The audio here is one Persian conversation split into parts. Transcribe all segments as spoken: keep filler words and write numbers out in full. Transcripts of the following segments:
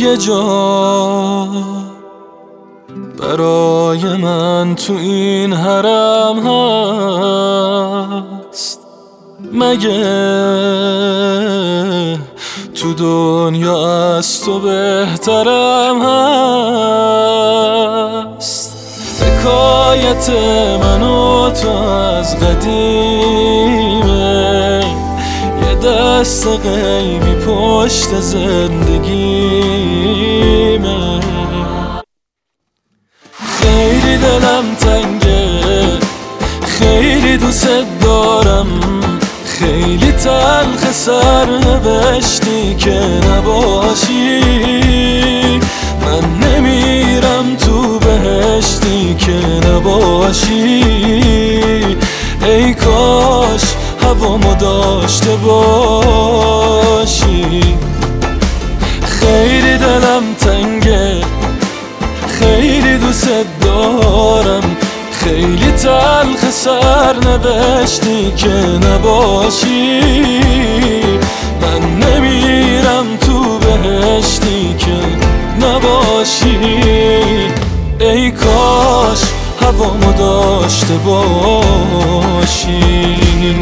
یه جا برای من تو این حرم هست، مگه تو دنیا از تو بهترم هست؟ حکایت من و تو از قدیمه، یه دست غیبی پشت زندگیمه. خیلی دلم تنگه، خیلی دوست دارم، خیلی تلخ سرنوشتی که نباشی. من نمیرم تو بهشتی که نباشی. ای کاش هوامو داشته باشی. خیلی دلم تنگه، خیلی دوست دارم، خیلی تلخ سرنوشتی که نباشی. من نمیرم تو بهشتی که نباشی. ای کاش هوامو داشته باشی.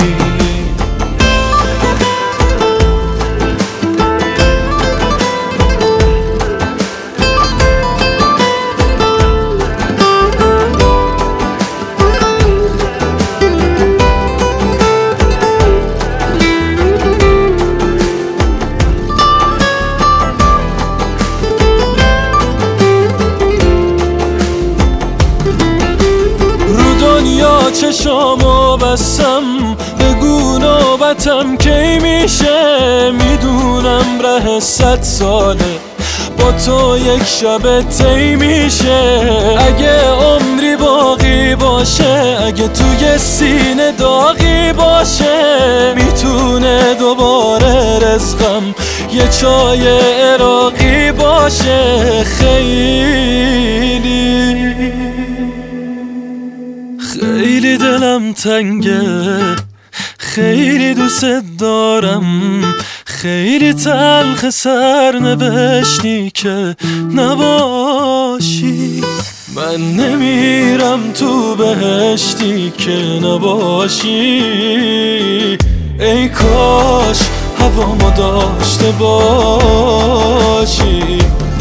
چشامو بستم، بگو نوبتم کی میشه. میدونم ره صد ساله با تو یک شب طی میشه. اگه عمری باقی باشه، اگه توی سینه داغی باشه، میتونه دوباره رزقم یه چای عراقی باشه. خیلی خیلی دلم تنگه، خیلی دوست دارم، خیلی تلخ سرنوشتی که نباشی. من نمیرم تو بهشتی که نباشی. ای کاش هوامو داشته باشی.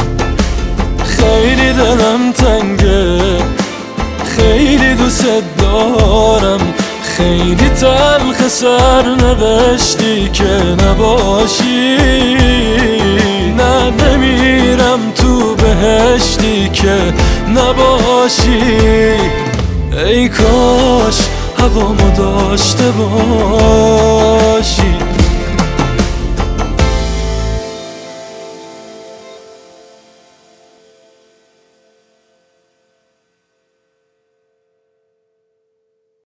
خیلی دلم تنگه، خیلی دوست دارم، خیلی تلخ سرنوشتی که نباشی. نه نمیرم تو بهشتی که نباشی. ای کاش هوامو داشته باشی.